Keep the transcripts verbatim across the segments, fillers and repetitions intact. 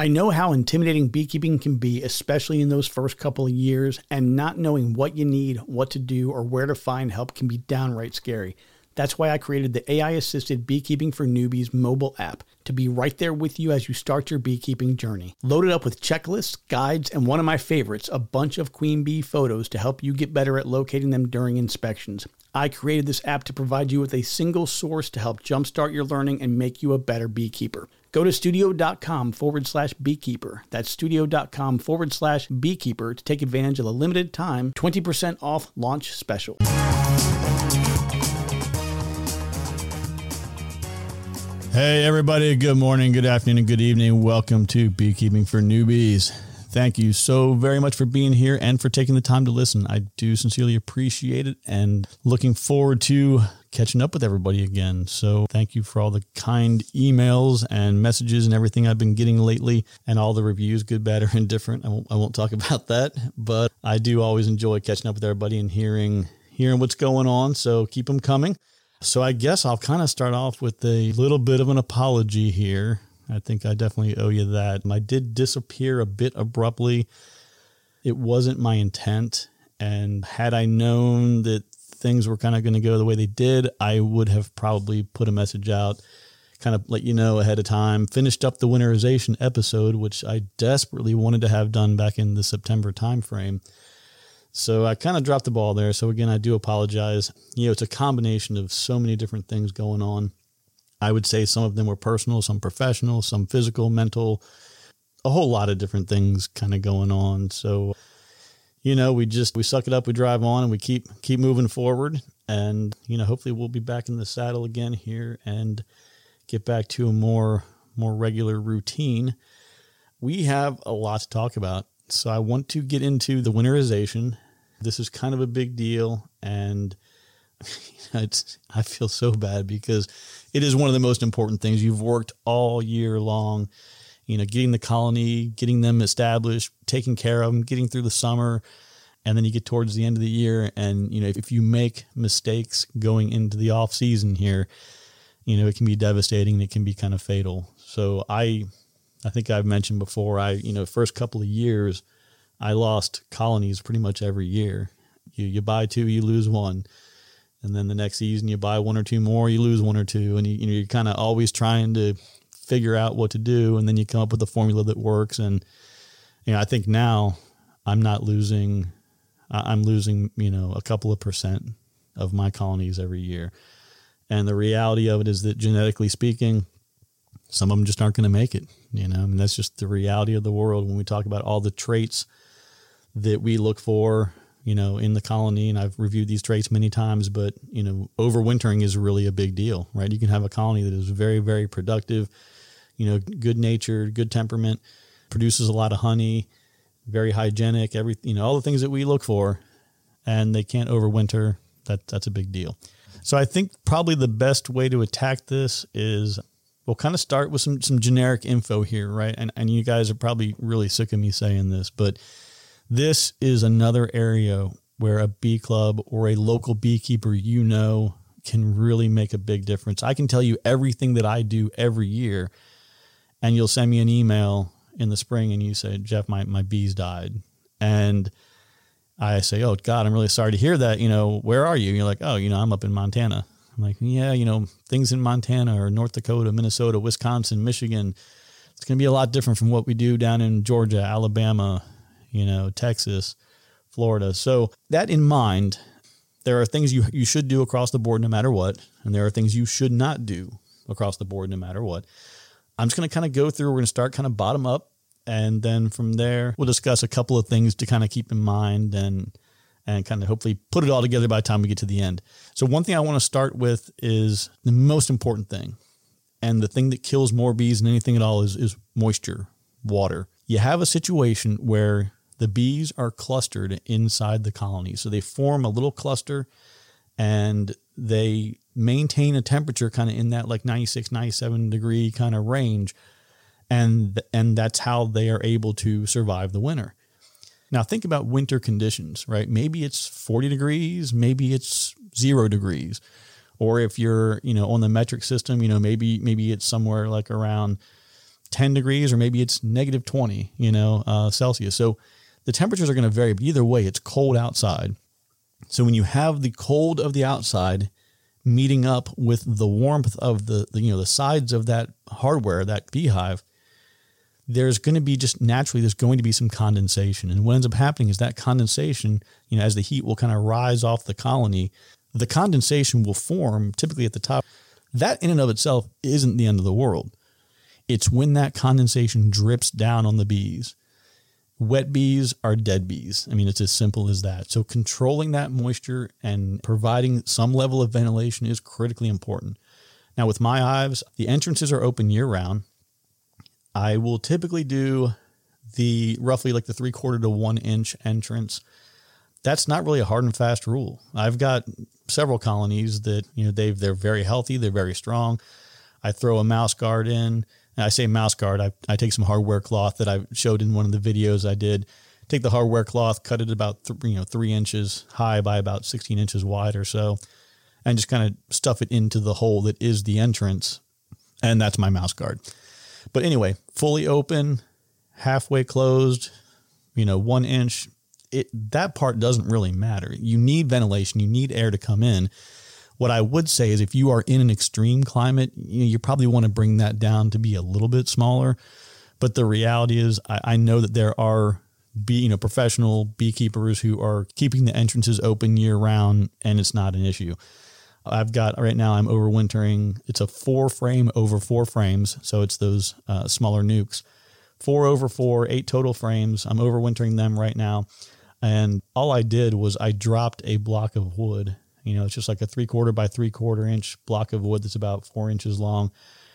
I know how intimidating beekeeping can be, especially in those first couple of years, and not knowing what you need, what to do, or where to find help can be downright scary. That's why I created the A I-assisted Beekeeping for Newbies mobile app to be right there with you as you start your beekeeping journey. Loaded up with checklists, guides, and one of my favorites, a bunch of queen bee photos to help you get better at locating them during inspections. I created this app to provide you with a single source to help jumpstart your learning and make you a better beekeeper. Go to studio.com forward slash beekeeper. That's studio.com forward slash beekeeper to take advantage of the limited time twenty percent off launch special. Hey everybody, good morning, good afternoon, and good evening. Welcome to Beekeeping for Newbies. Thank you so very much for being here and for taking the time to listen. I do sincerely appreciate it and looking forward to catching up with everybody again. So thank you for all the kind emails and messages and everything I've been getting lately and all the reviews, good, bad, or indifferent. I won't, I won't talk about that, but I do always enjoy catching up with everybody and hearing, hearing what's going on. So keep them coming. So I guess I'll kind of start off with a little bit of an apology here. I think I definitely owe you that. I did disappear a bit abruptly. It wasn't my intent. And had I known that things were kind of going to go the way they did, I would have probably put a message out, kind of let you know ahead of time, finished up the winterization episode, which I desperately wanted to have done back in the September timeframe. So I kind of dropped the ball there. So again, I do apologize. You know, it's a combination of so many different things going on. I would say some of them were personal, some professional, some physical, mental, a whole lot of different things kind of going on. So, you know, we just, we suck it up, we drive on, and we keep, keep moving forward. And, you know, hopefully we'll be back in the saddle again here and get back to a more, more regular routine. We have a lot to talk about. So I want to get into the winterization. This is kind of a big deal, and it's, I feel so bad because it is one of the most important things. You've worked all year long, you know, getting the colony, getting them established, taking care of them, getting through the summer, and then you get towards the end of the year, and, you know, if, if you make mistakes going into the off season here, you know, it can be devastating and it can be kind of fatal. So I, I think I've mentioned before, I, you know, first couple of years, I lost colonies pretty much every year. You you buy two, you lose one. And then the next season you buy one or two more, you lose one or two. And you, you know, you're kind of always trying to figure out what to do. And then you come up with a formula that works. And, you know, I think now I'm not losing, I'm losing, you know, a couple of percent of my colonies every year. And the reality of it is that genetically speaking, some of them just aren't going to make it, you know, I mean, that's just the reality of the world when we talk about all the traits that we look for, you know, in the colony. And I've reviewed these traits many times, but, you know, overwintering is really a big deal, right? You can have a colony that is very, very productive, you know, good natured, good temperament, produces a lot of honey, very hygienic, every, you know, all the things that we look for, and they can't overwinter. That that's a big deal. So I think probably the best way to attack this is we'll kind of start with some, some generic info here, right? And and you guys are probably really sick of me saying this, but this is another area where a bee club or a local beekeeper, you know, can really make a big difference. I can tell you everything that I do every year, and you'll send me an email in the spring and you say, Jeff, my, my bees died. And I say, oh God, I'm really sorry to hear that. You know, where are you? And you're like, oh, you know, I'm up in Montana. I'm like, yeah, you know, things in Montana or North Dakota, Minnesota, Wisconsin, Michigan, it's going to be a lot different from what we do down in Georgia, Alabama, you know, Texas, Florida. So that in mind, there are things you, you should do across the board no matter what. And there are things you should not do across the board no matter what. I'm just going to kind of go through, we're going to start kind of bottom up. And then from there, we'll discuss a couple of things to kind of keep in mind and and kind of hopefully put it all together by the time we get to the end. So one thing I want to start with is the most important thing. And the thing that kills more bees than anything at all is, is moisture, water. You have a situation where the bees are clustered inside the colony. So they form a little cluster and they maintain a temperature kind of in that like ninety-six, ninety-seven degree kind of range. And, and that's how they are able to survive the winter. Now think about winter conditions, right? Maybe it's forty degrees, maybe it's zero degrees. Or if you're, you know, on the metric system, you know, maybe, maybe it's somewhere like around ten degrees or maybe it's negative twenty, you know, uh, Celsius. So the temperatures are going to vary, but either way, it's cold outside. So when you have the cold of the outside meeting up with the warmth of the, the you know, the sides of that hardware, that beehive, there's going to be just naturally, there's going to be some condensation. And what ends up happening is that condensation, you know, as the heat will kind of rise off the colony, the condensation will form typically at the top. That in and of itself isn't the end of the world. It's when that condensation drips down on the bees. Wet bees are dead bees. I mean, it's as simple as that. So controlling that moisture and providing some level of ventilation is critically important. Now with my hives, the entrances are open year round. I will typically do the roughly like the three quarter to one inch entrance. That's not really a hard and fast rule. I've got several colonies that, you know, they've, they're very healthy. They're very strong. I throw a mouse guard in. And I say mouse guard. I, I take some hardware cloth that I showed in one of the videos I did. Take the hardware cloth, cut it about th- you know three inches high by about sixteen inches wide or so, and just kind of stuff it into the hole that is the entrance. And that's my mouse guard. But anyway, fully open, halfway closed, you know, one inch. It that part doesn't really matter. You need ventilation. You need air to come in. What I would say is if you are in an extreme climate, you know, you probably want to bring that down to be a little bit smaller. But the reality is I, I know that there are bee, you know, professional beekeepers who are keeping the entrances open year round, and it's not an issue. I've got right now I'm overwintering. It's a four frame over four frames. So it's those uh, smaller nukes, four over four, eight total frames. I'm overwintering them right now. And all I did was I dropped a block of wood. You know, it's just like a three quarter by three quarter inch block of wood that's about four inches long.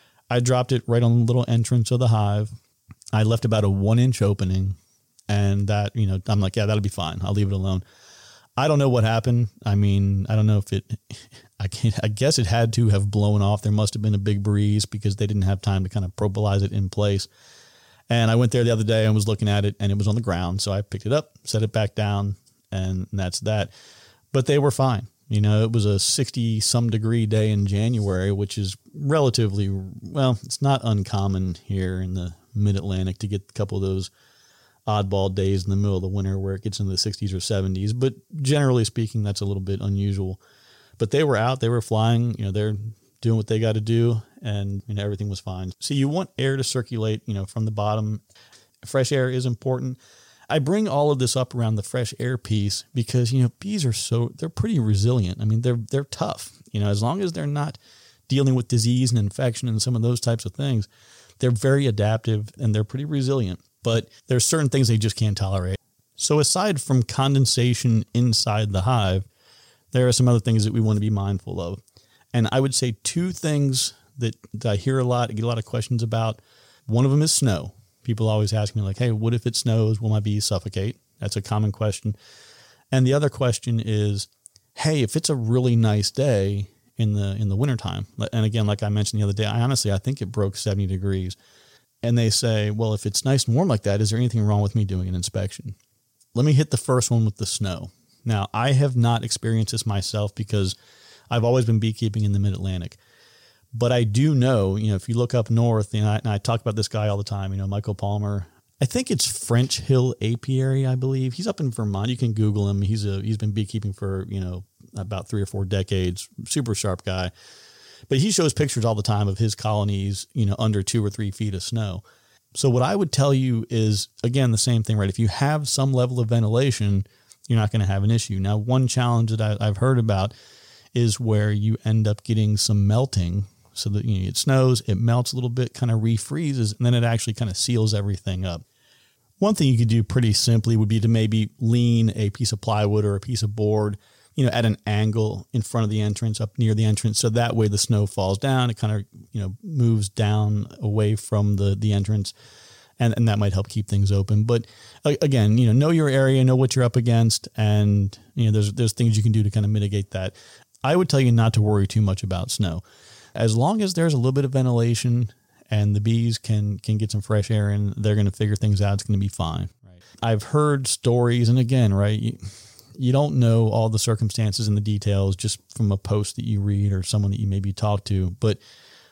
I dropped it right on the little entrance of the hive. I left about a one inch opening, and that, you know, I'm like, yeah, that'll be fine. I'll leave it alone. I don't know what happened. I mean, I don't know if it, I can't, I guess it had to have blown off. There must have been a big breeze because they didn't have time to kind of propolize it in place. And I went there the other day and was looking at it, and it was on the ground. So I picked it up, set it back down, and that's that. But they were fine. You know, it was a sixty some degree day in January, which is relatively, well, it's not uncommon here in the mid-Atlantic to get a couple of those oddball days in the middle of the winter where it gets into the sixties or seventies. But generally speaking, that's a little bit unusual. But they were out, they were flying, you know, they're doing what they got to do, and, you know, everything was fine. So you want air to circulate, you know, from the bottom. Fresh air is important. I bring all of this up around the fresh air piece because, you know, bees are so, they're pretty resilient. I mean, they're, they're tough, you know, as long as they're not dealing with disease and infection and some of those types of things, they're very adaptive and they're pretty resilient, but there's certain things they just can't tolerate. So aside from condensation inside the hive, there are some other things that we want to be mindful of. And I would say two things that, that I hear a lot, I get a lot of questions about. One of them is snow. People always ask me like, hey, what if it snows? Will my bees suffocate? That's a common question. And the other question is, hey, if it's a really nice day in the in the wintertime, and again, like I mentioned the other day, I honestly, I think it broke seventy degrees. And they say, well, if it's nice and warm like that, is there anything wrong with me doing an inspection? Let me hit the first one with the snow. Now, I have not experienced this myself because I've always been beekeeping in the mid-Atlantic. But I do know, you know, if you look up north, you know, I, and I talk about this guy all the time, you know, Michael Palmer. I think it's French Hill Apiary, I believe. He's up in Vermont. You can Google him. He's a he's been beekeeping for, you know, about three or four decades. Super sharp guy. But he shows pictures all the time of his colonies, you know, under two or three feet of snow. So what I would tell you is, again, the same thing, right? If you have some level of ventilation, you're not going to have an issue. Now, one challenge that I, I've heard about is where you end up getting some melting. So that, you know, it snows, it melts a little bit, kind of refreezes, and then it actually kind of seals everything up. One thing you could do pretty simply would be to maybe lean a piece of plywood or a piece of board, you know, at an angle in front of the entrance, up near the entrance. So that way the snow falls down, it kind of, you know, moves down away from the, the entrance, and, and that might help keep things open. But again, you know, know your area, know what you're up against, and, you know, there's, there's things you can do to kind of mitigate that. I would tell you not to worry too much about snow. As long as there's a little bit of ventilation and the bees can can get some fresh air in, they're going to figure things out. It's going to be fine. Right. I've heard stories, and again, right, you, you don't know all the circumstances and the details just from a post that you read or someone that you maybe talk to, but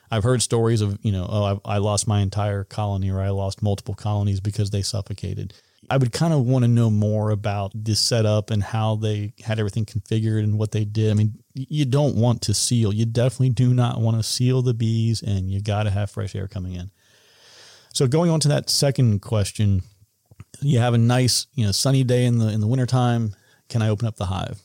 I've heard stories of, you know, oh, I, I lost my entire colony, or I lost multiple colonies because they suffocated. I would kind of want to know more about this setup and how they had everything configured and what they did. I mean, you don't want to seal. You definitely do not want to seal the bees, and you got to have fresh air coming in. So going on to that second question, you have a nice, you know, sunny day in the in the wintertime. Can I open up the hive?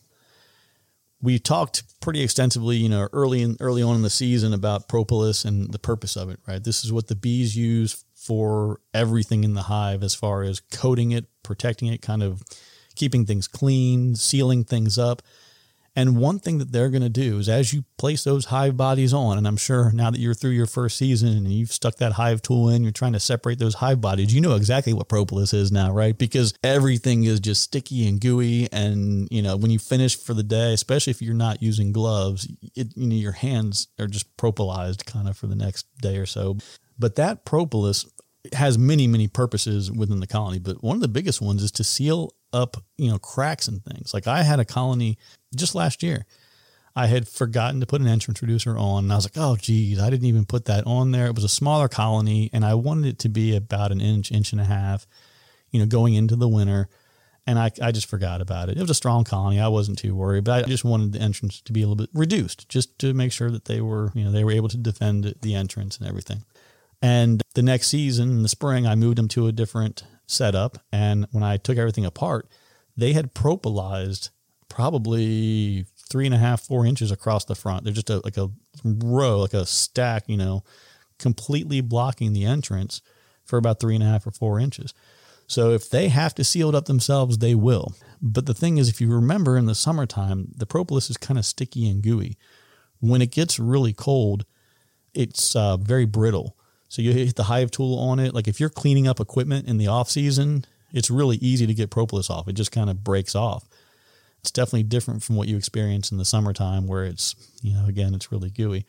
We talked pretty extensively, you know, early in, early on in the season about propolis and the purpose of it, right? This is what the bees use for everything in the hive, as far as coating it, protecting it, kind of keeping things clean, sealing things up. And one thing that they're going to do is, as you place those hive bodies on, and I'm sure now that you're through your first season and you've stuck that hive tool in, you're trying to separate those hive bodies, you know exactly what propolis is now, right? Because everything is just sticky and gooey. And, you know, when you finish for the day, especially if you're not using gloves, it, you know, your hands are just propolized kind of for the next day or so. But that propolis has many, many purposes within the colony. But one of the biggest ones is to seal up, you know, cracks and things. Like I had a colony just last year. I had forgotten to put an entrance reducer on, and I was like, oh, geez, I didn't even put that on there. It was a smaller colony, and I wanted it to be about an inch, inch and a half, you know, going into the winter. And I, I just forgot about it. It was a strong colony. I wasn't too worried, but I just wanted the entrance to be a little bit reduced, just to make sure that they were, you know, they were able to defend the entrance and everything. And the next season, in the spring, I moved them to a different setup. And when I took everything apart, they had propolized probably three and a half, four inches across the front. They're just a, like a row, like a stack, you know, completely blocking the entrance for about three and a half or four inches. So if they have to seal it up themselves, they will. But the thing is, if you remember in the summertime, the propolis is kind of sticky and gooey. When it gets really cold, it's uh, very brittle. So you hit the hive tool on it. Like if you're cleaning up equipment in the off season, it's really easy to get propolis off. It just kind of breaks off. It's definitely different from what you experience in the summertime, where it's, you know, again, it's really gooey.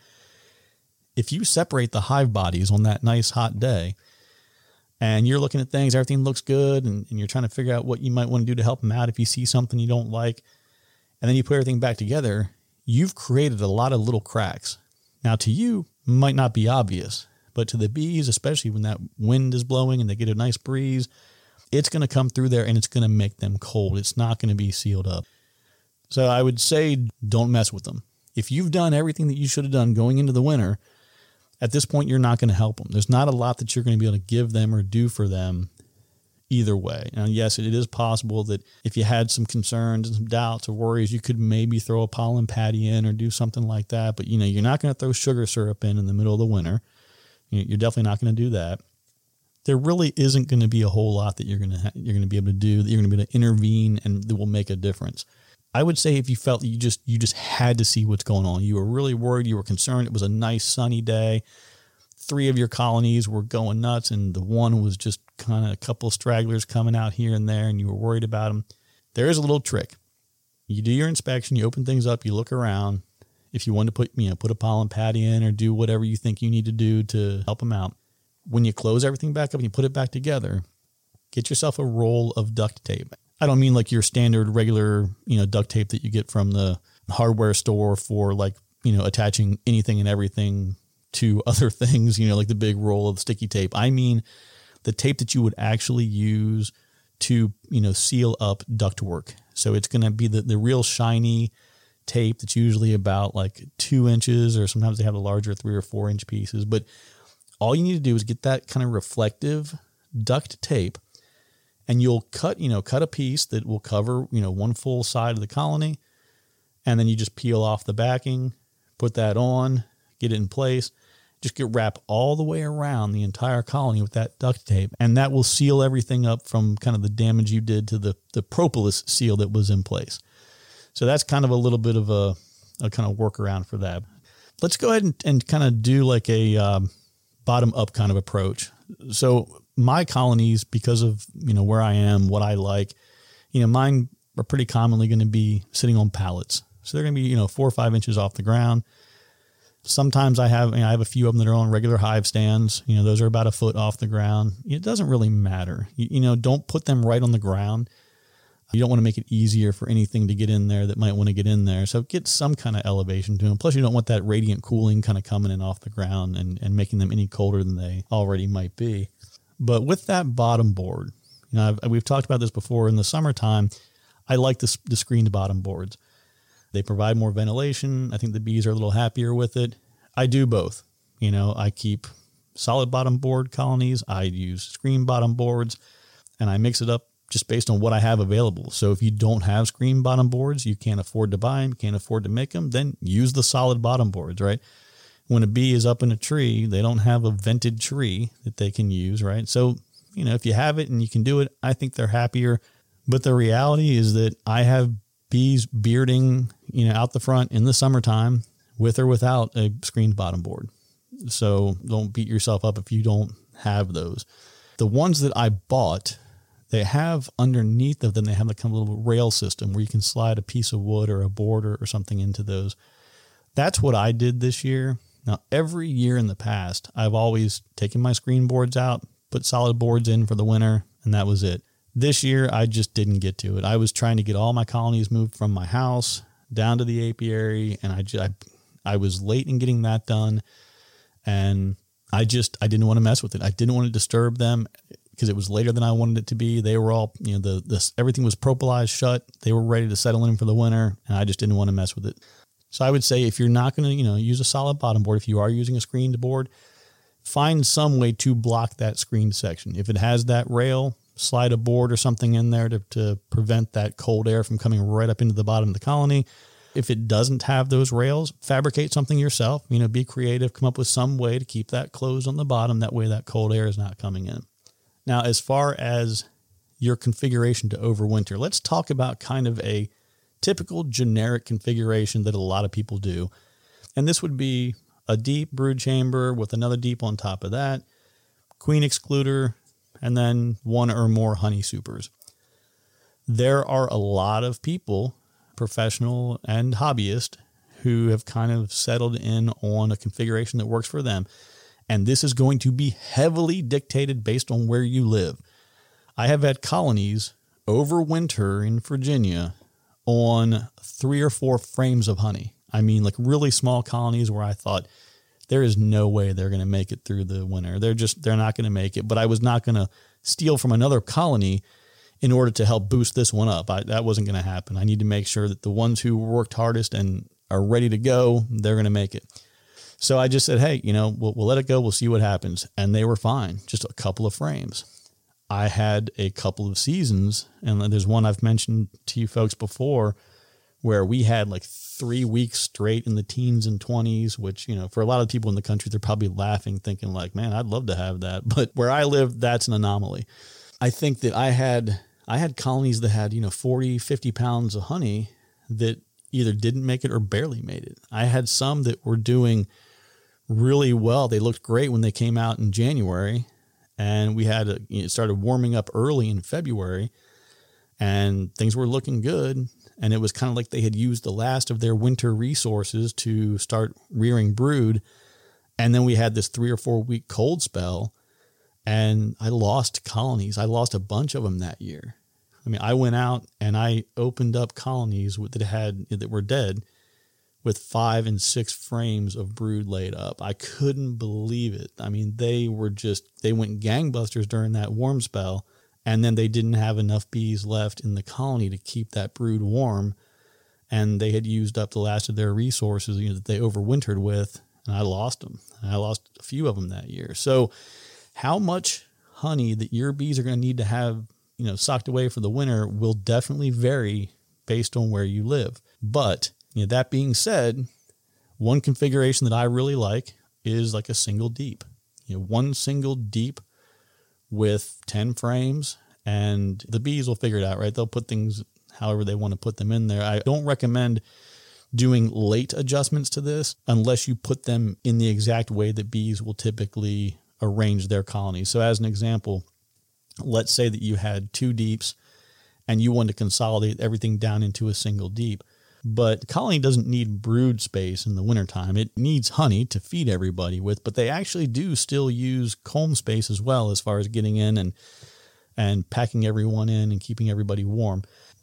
If you separate the hive bodies on that nice hot day and you're looking at things, everything looks good, and, and you're trying to figure out what you might want to do to help them out if you see something you don't like, and then you put everything back together, you've created a lot of little cracks. Now to you, might not be obvious, but to the bees, especially when that wind is blowing and they get a nice breeze, it's going to come through there and it's going to make them cold. It's not going to be sealed up. So I would say don't mess with them. If you've done everything that you should have done going into the winter, at this point, you're not going to help them. There's not a lot that you're going to be able to give them or do for them either way. Now, yes, it is possible that if you had some concerns and some doubts or worries, you could maybe throw a pollen patty in or do something like that. But, you know, you're not going to throw sugar syrup in in the middle of the winter. You're definitely not going to do that. There really isn't going to be a whole lot that you're going to ha- you're going to be able to do, that you're going to be able to intervene and that will make a difference. I would say if you felt that you just you just had to see what's going on, you were really worried, you were concerned, it was a nice sunny day, three of your colonies were going nuts, and the one was just kind of a couple of stragglers coming out here and there, and you were worried about them, there is a little trick. You do your inspection, you open things up, you look around. If you want to put, you know, put a pollen patty in or do whatever you think you need to do to help them out, when you close everything back up and you put it back together, get yourself a roll of duct tape. I don't mean like your standard regular, you know, duct tape that you get from the hardware store for like, you know, attaching anything and everything to other things, you know, like the big roll of sticky tape. I mean the tape that you would actually use to, you know, seal up ductwork. So it's going to be the, the real shiny tape that's usually about like two inches, or sometimes they have the larger three or four inch pieces. But all you need to do is get that kind of reflective duct tape, and you'll cut, you know, cut a piece that will cover, you know, one full side of the colony. And then you just peel off the backing, put that on, get it in place, just get wrap all the way around the entire colony with that duct tape. And that will seal everything up from kind of the damage you did to the, the propolis seal that was in place. So that's kind of a little bit of a, a kind of workaround for that. Let's go ahead and, and kind of do like a um, bottom up kind of approach. So my colonies, because of, you know, where I am, what I like, you know, mine are pretty commonly going to be sitting on pallets. So they're going to be, you know, four or five inches off the ground. Sometimes I have, you know, I have a few of them that are on regular hive stands. You know, those are about a foot off the ground. It doesn't really matter. You, you know, don't put them right on the ground. You don't want to make it easier for anything to get in there that might want to get in there. So get some kind of elevation to them. Plus, you don't want that radiant cooling kind of coming in off the ground and, and making them any colder than they already might be. But with that bottom board, you know, I've, we've talked about this before. In the summertime, I like the, the screened bottom boards. They provide more ventilation. I think the bees are a little happier with it. I do both. You know, I keep solid bottom board colonies. I use screen bottom boards, and I mix it up just based on what I have available. So if you don't have screen bottom boards, you can't afford to buy them, can't afford to make them, then use the solid bottom boards, right? When a bee is up in a tree, they don't have a vented tree that they can use, right? So, you know, if you have it and you can do it, I think they're happier. But the reality is that I have bees bearding, you know, out the front in the summertime with or without a screened bottom board. So don't beat yourself up if you don't have those. The ones that I bought, they have underneath of them, they have like a little rail system where you can slide a piece of wood or a board or, or something into those. That's what I did this year. Now, every year in the past, I've always taken my screen boards out, put solid boards in for the winter, and that was it. This year, I just didn't get to it. I was trying to get all my colonies moved from my house down to the apiary, and I, just, I, I was late in getting that done, and I just, I didn't want to mess with it. I didn't want to disturb them because it was later than I wanted it to be. They were all, you know, the, the everything was propolized shut. They were ready to settle in for the winter, and I just didn't want to mess with it. So I would say if you're not going to, you know, use a solid bottom board, if you are using a screened board, find some way to block that screened section. If it has that rail, slide a board or something in there to, to prevent that cold air from coming right up into the bottom of the colony. If it doesn't have those rails, fabricate something yourself, you know, be creative, come up with some way to keep that closed on the bottom. That way that cold air is not coming in. Now, as far as your configuration to overwinter, let's talk about kind of a typical generic configuration that a lot of people do. And this would be a deep brood chamber with another deep on top of that, queen excluder, and then one or more honey supers. There are a lot of people, professional and hobbyist, who have kind of settled in on a configuration that works for them. And this is going to be heavily dictated based on where you live. I have had colonies over winter in Virginia on three or four frames of honey. I mean, like really small colonies where I thought there is no way they're going to make it through the winter. They're just, they're not going to make it. But I was not going to steal from another colony in order to help boost this one up. I, that wasn't going to happen. I need to make sure that the ones who worked hardest and are ready to go, they're going to make it. So I just said, hey, you know, we'll, we'll let it go. We'll see what happens. And they were fine. Just a couple of frames. I had a couple of seasons, and there's one I've mentioned to you folks before, where we had like three weeks straight in the teens and twenties, which, you know, for a lot of people in the country, they're probably laughing, thinking like, man, I'd love to have that. But where I live, that's an anomaly. I think that I had, I had colonies that had, you know, forty, fifty pounds of honey that either didn't make it or barely made it. I had some that were doing really well. They looked great when they came out in January, and we had, a, you know, it started warming up early in February, and things were looking good. And it was kind of like they had used the last of their winter resources to start rearing brood. And then we had this three or four week cold spell, and I lost colonies. I lost a bunch of them that year. I mean, I went out and I opened up colonies that had, that were dead with five and six frames of brood laid up. I couldn't believe it. I mean, they were just, they went gangbusters during that warm spell. And then they didn't have enough bees left in the colony to keep that brood warm. And they had used up the last of their resources, you know, that they overwintered with. And I lost them. And I lost a few of them that year. So how much honey that your bees are going to need to have, you know, socked away for the winter will definitely vary based on where you live. But, you know, that being said, one configuration that I really like is like a single deep. You know, one single deep with ten frames, and the bees will figure it out, right? They'll put things however they want to put them in there. I don't recommend doing late adjustments to this unless you put them in the exact way that bees will typically arrange their colonies. So as an example, let's say that you had two deeps and you want to consolidate everything down into a single deep. But the colony doesn't need brood space in the wintertime. It needs honey to feed everybody with, but they actually do still use comb space as well as far as getting in and and packing everyone in and keeping everybody warm.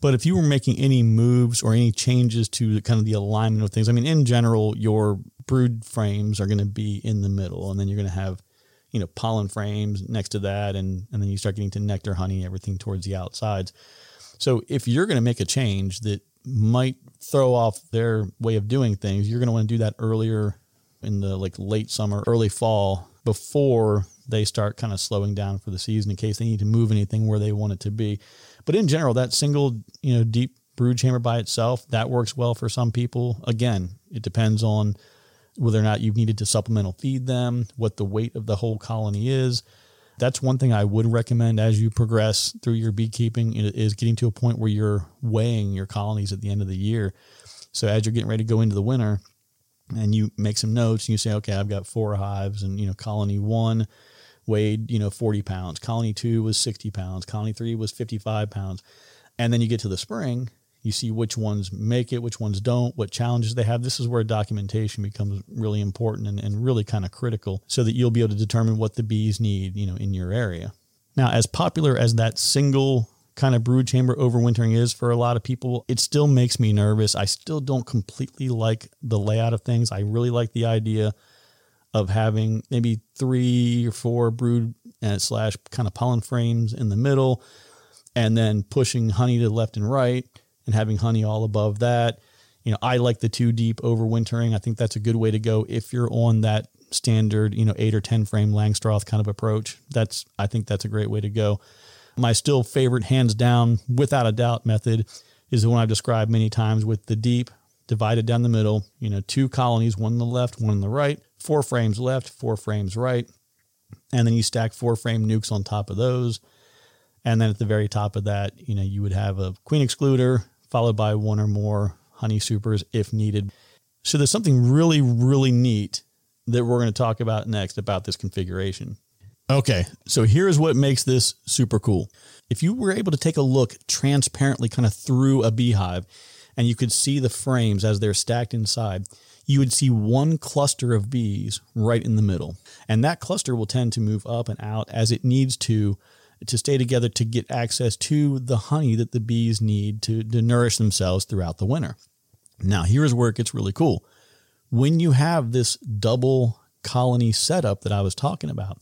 But if you were making any moves or any changes to the, kind of the alignment of things, I mean, in general, your brood frames are going to be in the middle, and then you're going to have, you know, pollen frames next to that. And, and then you start getting to nectar, honey, everything towards the outsides. So if you're going to make a change that might throw off their way of doing things, you're going to want to do that earlier in the like late summer, early fall, before they start kind of slowing down for the season in case they need to move anything where they want it to be. But in general, that single, you know, deep brood chamber by itself, that works well for some people. Again, it depends on whether or not you've needed to supplemental feed them, what the weight of the whole colony is. That's one thing I would recommend as you progress through your beekeeping is getting to a point where you're weighing your colonies at the end of the year. So as you're getting ready to go into the winter and you make some notes and you say, okay, I've got four hives and, you know, colony one weighed, you know, forty pounds. Colony two was sixty pounds. Colony three was fifty-five pounds. And then you get to the spring, you see which ones make it, which ones don't, what challenges they have. This is where documentation becomes really important and, and really kind of critical so that you'll be able to determine what the bees need, you know, in your area. Now, as popular as that single kind of brood chamber overwintering is for a lot of people, it still makes me nervous. I still don't completely like the layout of things. I really like the idea of having maybe three or four brood and slash kind of pollen frames in the middle, and then pushing honey to the left and right and having honey all above that. You know, I like the two deep overwintering. I think that's a good way to go if you're on that standard, you know, eight or ten frame Langstroth kind of approach. That's, I think that's a great way to go. My still favorite, hands down, without a doubt method is the one I've described many times with the deep divided down the middle, you know, two colonies, one on the left, one on the right, four frames left, four frames right. And then you stack four frame nukes on top of those. And then at the very top of that, you know, you would have a queen excluder followed by one or more honey supers if needed. So there's something really, really neat that we're going to talk about next about this configuration. Okay, so here's what makes this super cool. If you were able to take a look transparently kind of through a beehive and you could see the frames as they're stacked inside, you would see one cluster of bees right in the middle. And that cluster will tend to move up and out as it needs to to stay together to get access to the honey that the bees need to, to nourish themselves throughout the winter. Now, here's where it gets really cool. When you have this double colony setup that I was talking about,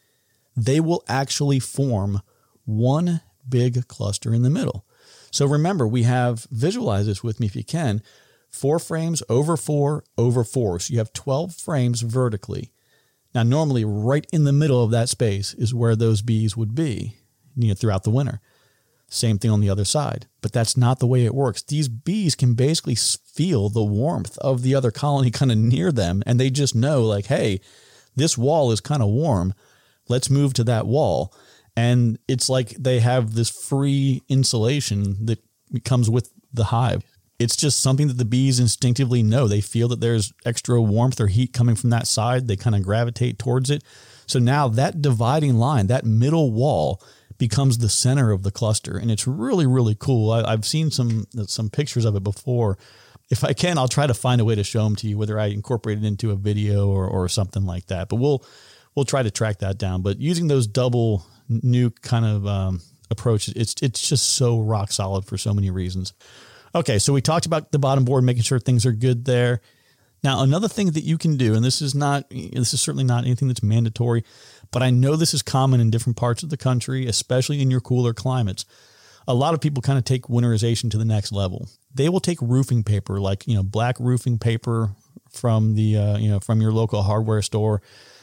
they will actually form one big cluster in the middle. So remember, we have, visualize this with me if you can, four frames over four over four. So you have twelve frames vertically. Now, normally right in the middle of that space is where those bees would be, you know, throughout the winter. Same thing on the other side, but that's not the way it works. These bees can basically feel the warmth of the other colony kind of near them, and they just know like, hey, this wall is kind of warm. Let's move to that wall. And it's like they have this free insulation that comes with the hive. It's just something that the bees instinctively know. They feel that there's extra warmth or heat coming from that side. They kind of gravitate towards it. So now that dividing line, that middle wall, becomes the center of the cluster. And it's really, really cool. I, I've seen some some pictures of it before. If I can, I'll try to find a way to show them to you, whether I incorporate it into a video or, or something like that. But we'll we'll try to track that down. But using those double nuke kind of um, approaches, it's it's just so rock solid for so many reasons. Okay, so we talked about the bottom board, making sure things are good there. Now, another thing that you can do, and this is not, this is certainly not anything that's mandatory, but I know this is common in different parts of the country, especially in your cooler climates. A lot of people kind of take winterization to the next level. They will take roofing paper, like, you know, black roofing paper from the, uh, you know, from your local hardware store,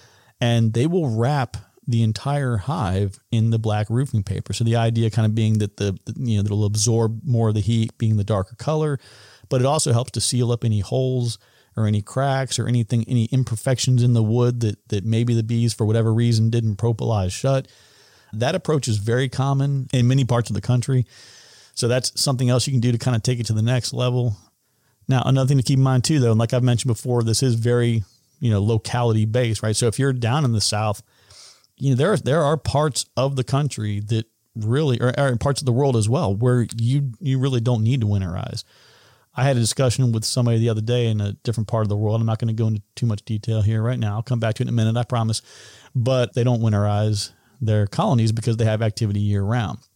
and they will wrap the entire hive in the black roofing paper. So the idea kind of being that the, you know, that it'll absorb more of the heat being the darker color, but it also helps to seal up any holes or any cracks or anything, any imperfections in the wood that, that maybe the bees for whatever reason didn't propolize shut. That approach is very common in many parts of the country. So that's something else you can do to kind of take it to the next level. Now, another thing to keep in mind too, though, and like I've mentioned before, this is very, you know, locality based, right? So if you're down in the South, you know, there, there are parts of the country that really, or, or parts of the world as well, where you, you really don't need to winterize. I had a discussion with somebody the other day in a different part of the world. I'm not going to go into too much detail here right now. I'll come back to it in a minute, I promise. But they don't winterize their colonies because they have activity year round.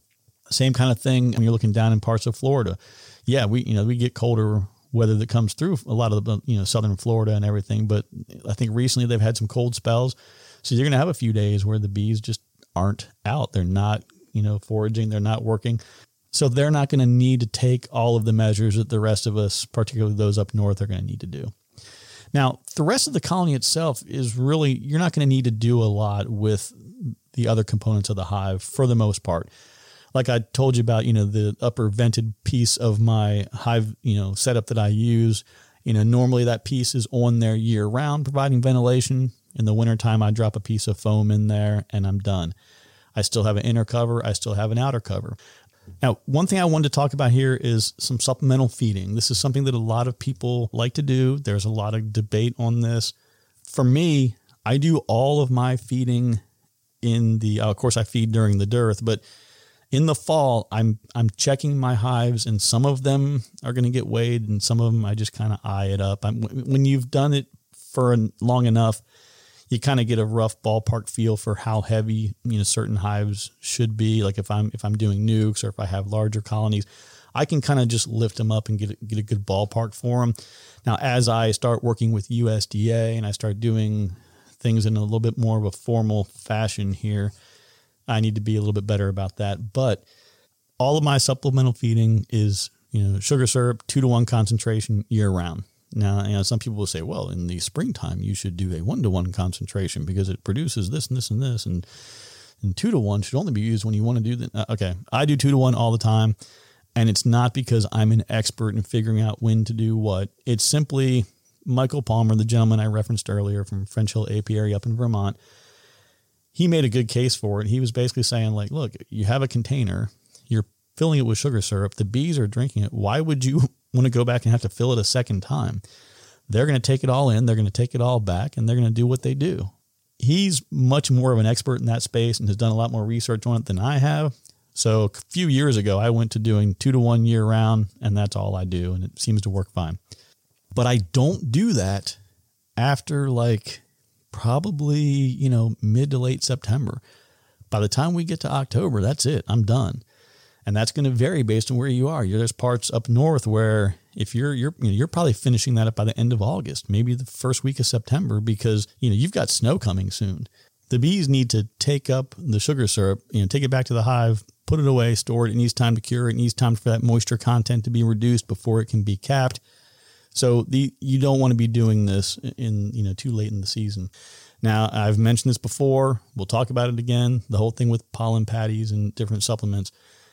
Same kind of thing when you're looking down in parts of Florida. Yeah, we you know we get colder weather that comes through a lot of the you know southern Florida and everything, but I think recently they've had some cold spells, so you're going to have a few days where the bees just aren't out. They're not you know foraging. They're not working, so they're not going to need to take all of the measures that the rest of us, particularly those up north, are going to need to do. Now, the rest of the colony itself is really, you're not going to need to do a lot with the other components of the hive for the most part. Like I told you about, you know, the upper vented piece of my hive, you know, setup that I use, you know, normally that piece is on there year round, providing ventilation. In the wintertime, I drop a piece of foam in there and I'm done. I still have an inner cover. I still have an outer cover. Now, one thing I wanted to talk about here is some supplemental feeding. This is something that a lot of people like to do. There's a lot of debate on this. For me, I do all of my feeding in the, uh, of course I feed during the dearth, but in the fall, I'm I'm checking my hives, and some of them are going to get weighed, and some of them I just kind of eye it up. I'm, when you've done it for long enough, you kind of get a rough ballpark feel for how heavy you know certain hives should be. Like if I'm if I'm doing nukes or if I have larger colonies, I can kind of just lift them up and get a, get a good ballpark for them. Now, as I start working with U S D A and I start doing things in a little bit more of a formal fashion here, I need to be a little bit better about that. But all of my supplemental feeding is, you know, sugar syrup, two to one concentration year round. Now, you know, some people will say, well, in the springtime, you should do a one to one concentration because it produces this and this and this. And, and two to one should only be used when you want to do that. Uh, okay. I do two to one all the time. And it's not because I'm an expert in figuring out when to do what. It's simply Michael Palmer, the gentleman I referenced earlier from French Hill Apiary up in Vermont. He made a good case for it. He was basically saying, like, look, you have a container, you're filling it with sugar syrup, the bees are drinking it. Why would you want to go back and have to fill it a second time? They're going to take it all in, they're going to take it all back, and they're going to do what they do. He's much more of an expert in that space and has done a lot more research on it than I have. So a few years ago, I went to doing two to one year round, and that's all I do, and it seems to work fine. But I don't do that after like probably, you know, mid to late September. By the time we get to October, that's it. I'm done. And that's going to vary based on where you are. There's parts up north where if you're, you're, you know, you're probably finishing that up by the end of August, maybe the first week of September, because, you know, you've got snow coming soon. The bees need to take up the sugar syrup, you know, take it back to the hive, put it away, store it. It needs time to cure. It needs time for that moisture content to be reduced before it can be capped. So the you don't want to be doing this in, you know, too late in the season. Now, I've mentioned this before. We'll talk about it again. The whole thing with pollen patties and different supplements.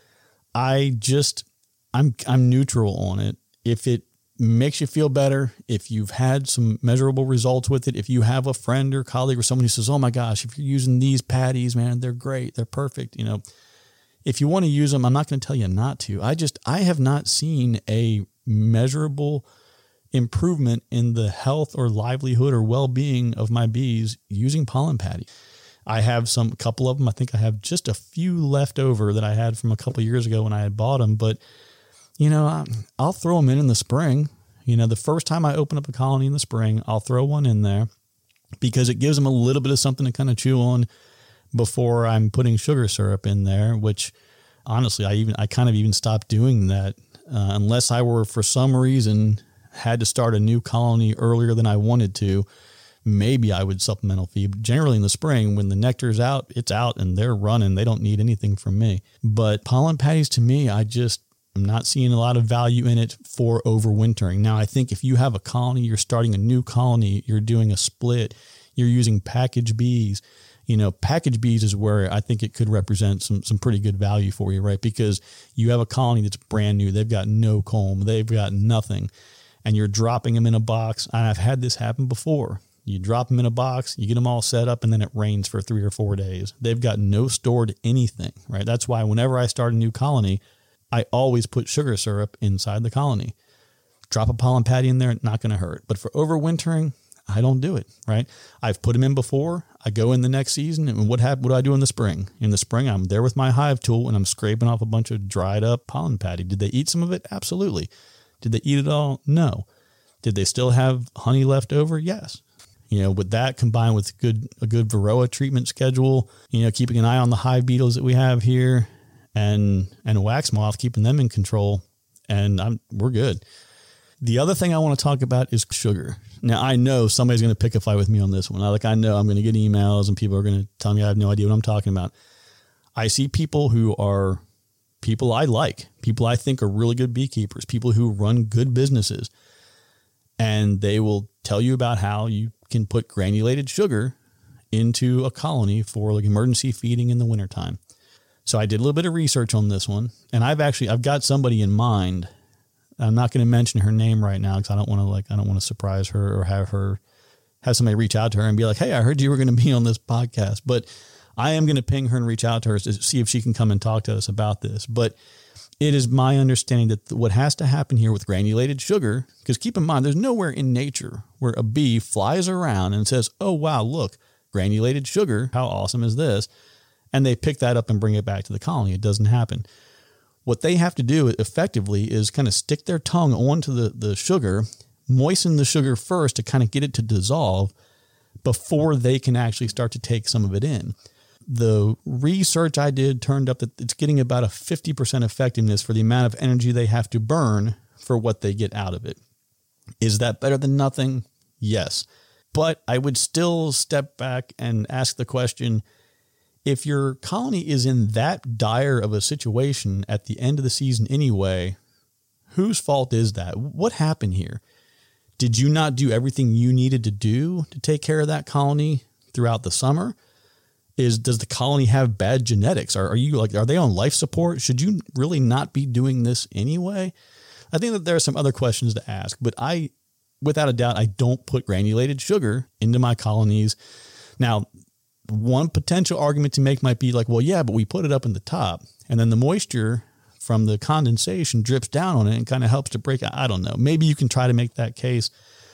I just, I'm, I'm neutral on it. If it makes you feel better, if you've had some measurable results with it, if you have a friend or colleague or someone who says, oh my gosh, if you're using these patties, man, they're great. They're perfect. You know, if you want to use them, I'm not going to tell you not to. I just, I have not seen a measurable improvement in the health or livelihood or well-being of my bees using pollen patty. I have some, a couple of them. I think I have just a few left over that I had from a couple of years ago when I had bought them. But, you know, I'll throw them in in the spring. You know, the first time I open up a colony in the spring, I'll throw one in there because it gives them a little bit of something to kind of chew on before I'm putting sugar syrup in there, which honestly, I even, I kind of even stopped doing that uh, unless I were for some reason had to start a new colony earlier than I wanted to. Maybe I would supplemental feed. But generally in the spring, when the nectar's out, it's out and they're running. They don't need anything from me. But pollen patties, to me, I just am not seeing a lot of value in it for overwintering. Now, I think if you have a colony, you're starting a new colony, you're doing a split, you're using package bees. You know, package bees is where I think it could represent some some pretty good value for you, right? Because you have a colony that's brand new. They've got no comb. They've got nothing. And you're dropping them in a box. And I've had this happen before. You drop them in a box, you get them all set up, and then it rains for three or four days. They've got no stored anything, right? That's why whenever I start a new colony, I always put sugar syrup inside the colony. Drop a pollen patty in there, not going to hurt. But for overwintering, I don't do it, right? I've put them in before. I go in the next season, and what, have, what do I do in the spring? In the spring, I'm there with my hive tool, and I'm scraping off a bunch of dried up pollen patty. Did they eat some of it? Absolutely. Did they eat it all? No. Did they still have honey left over? Yes. You know, with that combined with good a good Varroa treatment schedule, you know, keeping an eye on the hive beetles that we have here and, and a wax moth, keeping them in control. And I'm, we're good. The other thing I want to talk about is sugar. Now, I know somebody's going to pick a fight with me on this one. I, like, I know I'm going to get emails and people are going to tell me I have no idea what I'm talking about. I see people who are people I like, people I think are really good beekeepers, people who run good businesses, and they will tell you about how you can put granulated sugar into a colony for like emergency feeding in the wintertime. So I did a little bit of research on this one, and I've actually, I've got somebody in mind. I'm not going to mention her name right now because I don't want to like, I don't want to surprise her or have her, have somebody reach out to her and be like, hey, I heard you were going to be on this podcast, but I am going to ping her and reach out to her to see if she can come and talk to us about this. But it is my understanding that what has to happen here with granulated sugar, because keep in mind, there's nowhere in nature where a bee flies around and says, oh, wow, look, granulated sugar, how awesome is this? And they pick that up and bring it back to the colony. It doesn't happen. What they have to do effectively is kind of stick their tongue onto the, the sugar, moisten the sugar first to kind of get it to dissolve before they can actually start to take some of it in. The research I did turned up that it's getting about a fifty percent effectiveness for the amount of energy they have to burn for what they get out of it. Is that better than nothing? Yes. But I would still step back and ask the question, if your colony is in that dire of a situation at the end of the season anyway, whose fault is that? What happened here? Did you not do everything you needed to do to take care of that colony throughout the summer? Is, does the colony have bad genetics? Are, are you like, are they on life support? Should you really not be doing this anyway? I think that there are some other questions to ask, but I, without a doubt, I don't put granulated sugar into my colonies. Now, one potential argument to make might be like, well, yeah, but we put it up in the top and then the moisture from the condensation drips down on it and kind of helps to break out. I don't know. Maybe you can try to make that case.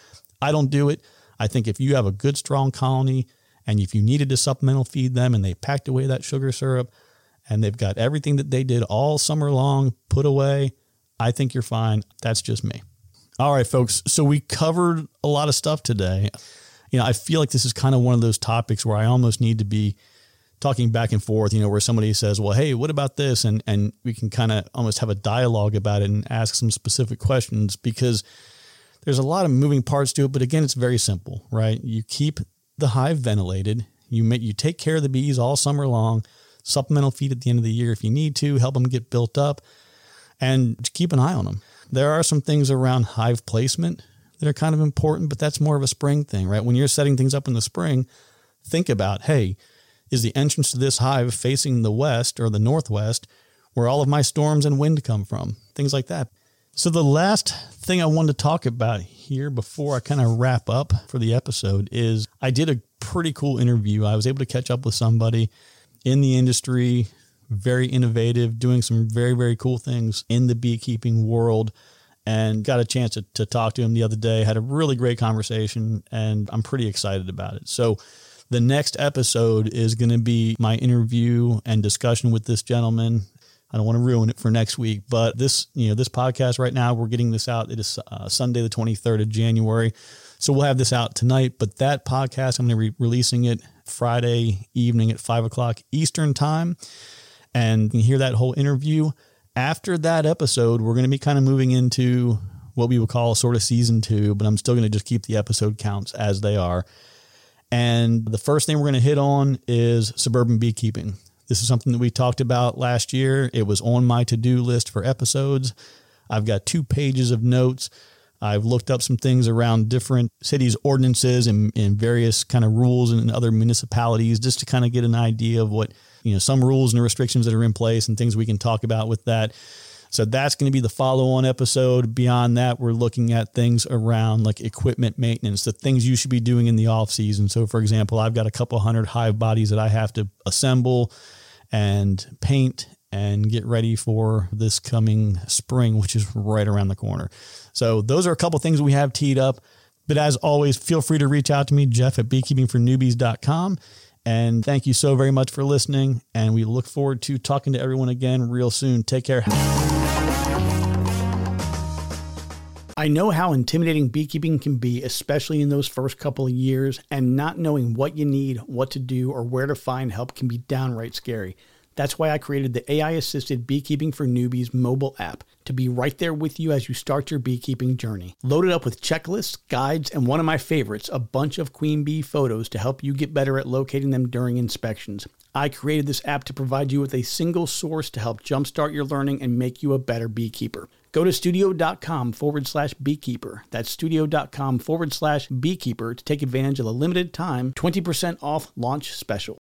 I don't do it. I think if you have a good, strong colony and if you needed to supplemental feed them and they packed away that sugar syrup and they've got everything that they did all summer long put away, I think you're fine. That's just me. All right, folks. So we covered a lot of stuff today. You know, I feel like this is kind of one of those topics where I almost need to be talking back and forth, you know, where somebody says, well, hey, what about this? And, and we can kind of almost have a dialogue about it and ask some specific questions because there's a lot of moving parts to it. But again, it's very simple, right? You keep the hive ventilated. You make, you take care of the bees all summer long, supplemental feed at the end of the year if you need to, help them get built up and keep an eye on them. There are some things around hive placement that are kind of important, but that's more of a spring thing, right? When you're setting things up in the spring, think about, hey, is the entrance to this hive facing the west or the northwest where all of my storms and wind come from? Things like that. So the last thing I wanted to talk about here before I kind of wrap up for the episode is I did a pretty cool interview. I was able to catch up with somebody in the industry, very innovative, doing some very, very cool things in the beekeeping world. And got a chance to, to talk to him the other day, had a really great conversation, and I'm pretty excited about it. So the next episode is going to be my interview and discussion with this gentleman. I don't want to ruin it for next week, but this, you know, this podcast right now, we're getting this out. It is uh, Sunday, the twenty-third of January. So we'll have this out tonight, but that podcast, I'm going to be releasing it Friday evening at five o'clock Eastern time. And you can hear that whole interview. After that episode, we're going to be kind of moving into what we would call sort of season two, but I'm still going to just keep the episode counts as they are. And the first thing we're going to hit on is suburban beekeeping. This is something that we talked about last year. It was on my to-do list for episodes. I've got two pages of notes. I've looked up some things around different cities' ordinances and, and various kind of rules in other municipalities just to kind of get an idea of what, you know, some rules and restrictions that are in place and things we can talk about with that. So that's going to be the follow-on episode. Beyond that, we're looking at things around like equipment maintenance, the things you should be doing in the off season. So for example, I've got a couple hundred hive bodies that I have to assemble and paint and get ready for this coming spring, which is right around the corner. So those are a couple things we have teed up. But as always, feel free to reach out to me, Jeff at beekeeping for newbies dot com. And thank you so very much for listening. And we look forward to talking to everyone again real soon. Take care. I know how intimidating beekeeping can be, especially in those first couple of years, and not knowing what you need, what to do, or where to find help can be downright scary. That's why I created the A I-assisted Beekeeping for Newbies mobile app to be right there with you as you start your beekeeping journey. Loaded up with checklists, guides, and one of my favorites, a bunch of queen bee photos to help you get better at locating them during inspections. I created this app to provide you with a single source to help jumpstart your learning and make you a better beekeeper. Go to studio.com forward slash beekeeper. That's studio.com forward slash beekeeper to take advantage of a limited time twenty percent off launch special.